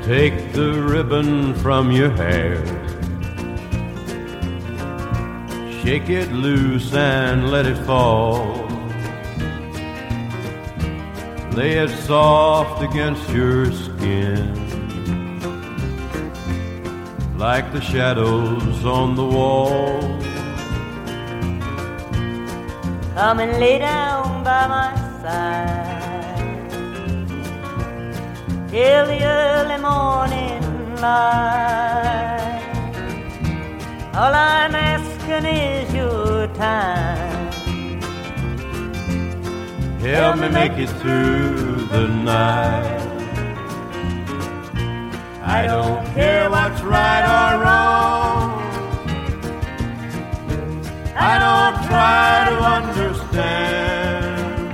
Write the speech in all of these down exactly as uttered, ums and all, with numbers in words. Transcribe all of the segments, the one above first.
Take the ribbon from your hair, shake it loose and let it fall. Lay it soft against your skin, like the shadows on the wall. Come and lay down by my side till the early morning light. All I'm asking is your time. Help me make it through the night. I don't care what's right or wrong. I don't try to understand.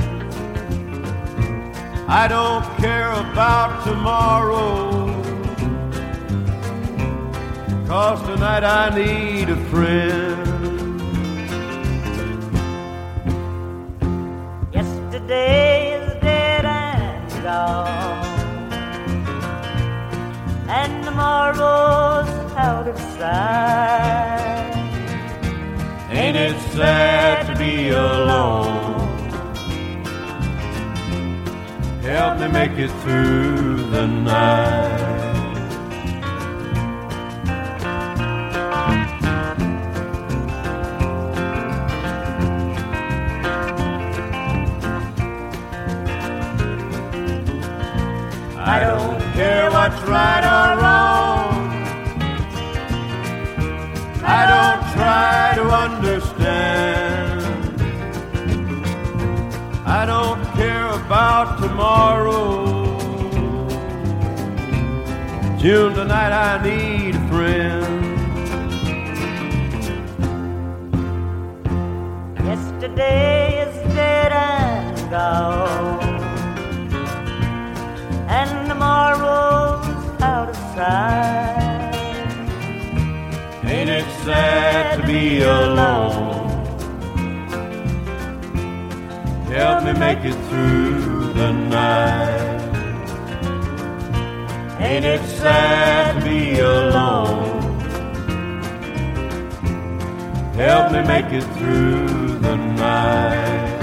I don't care about tomorrow, 'cause tonight I need a friend. Yesterday is dead and gone, and tomorrow's out of sight. Ain't it sad to be alone? Help me make it through the night. I don't care what's right or wrong. I don't try to understand. I don't care about tomorrow. June, tonight I need a friend. Yesterday is dead and gone, and tomorrow's out of sight. Ain't it sad to be alone? Help me make it through the night. Ain't it sad to be alone? Help me make it through the night.